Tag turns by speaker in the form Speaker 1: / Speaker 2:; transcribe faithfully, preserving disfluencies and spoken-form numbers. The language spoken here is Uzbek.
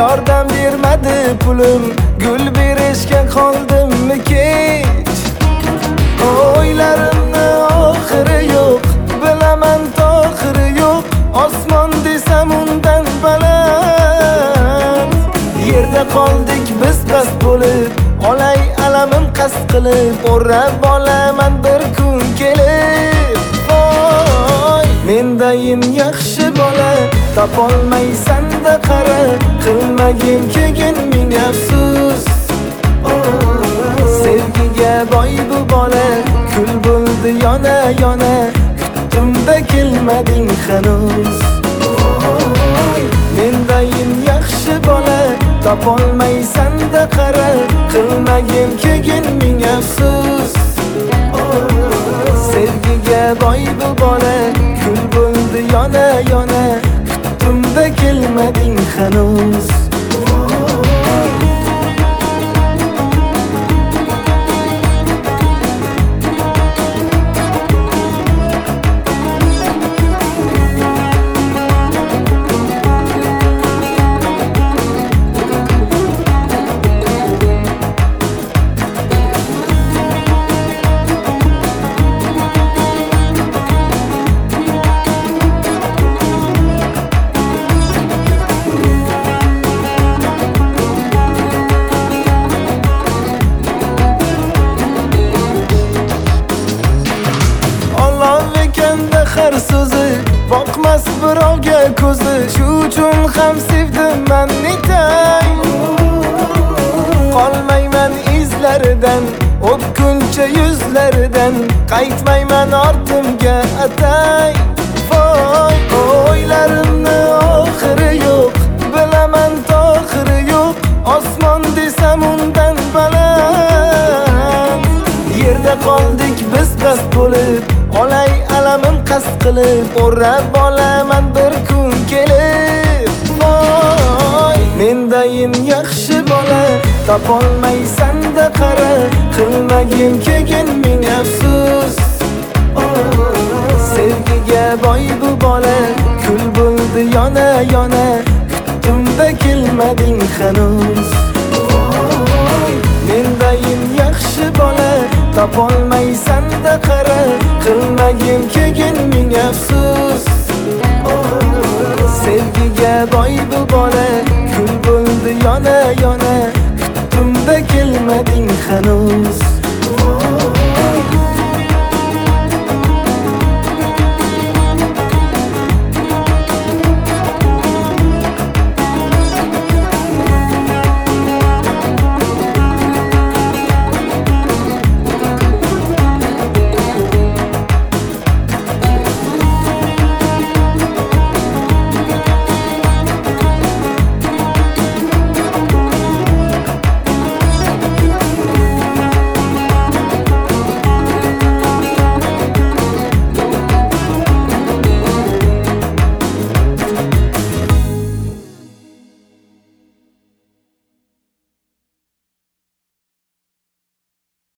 Speaker 1: yordam bermadi pulim, gul berishga qoldimmi kech. O'ylarimni oxiri yo'q, bilaman to'xiri yo'q, osmon desam undan baland. Yerda qoldik biz bast bo'lib, olay alamim qasd qilib, o'rab olaman bir kun kelib. Voy, mendayin yaxshi bola topolmaysan-da qara, qilmagin keyin ming afsus. Sevgiga boy bu bola, kul bo'ldi yona yona, kutdim-da kelmading hanuz. Mendayin yaxshi bola topolmaysan-da qara, qilmagin keyin ming afsus. Sevgiga boy bu bola, kul bo'ldi yona yona, kutdim-da kelmading hanuz. Har so'zi boqmas birovga ko'zi, shu uchun ham sevdim men netay. Qolmayman izlaridan, o'pkuncha yuzlaridan, qaytmayman ortimga atay. Voy, o'ylarimni oxiri yo'q, bilaman to'xiri yo'q, osmon desam undan baland. Yerda qoldik biz bast bo'lib, olay alamim qasd qilib, o'rab olaman bir kun kelib. Voy, mendayin yaxshi bola topolmaysan-da qara, qilmagin keyin ming afsus. Sevgiga boy bu bola, kul bo'ldi yona yona, kutdim-da kelmading hanuz. Mendayin yaxshi bola topolmaysan-da qara, qilmagin keyin ming afsus. Sevgiga boy bu bola, kul bo'ldi yona yona, kutdim-da kelmading hanuz.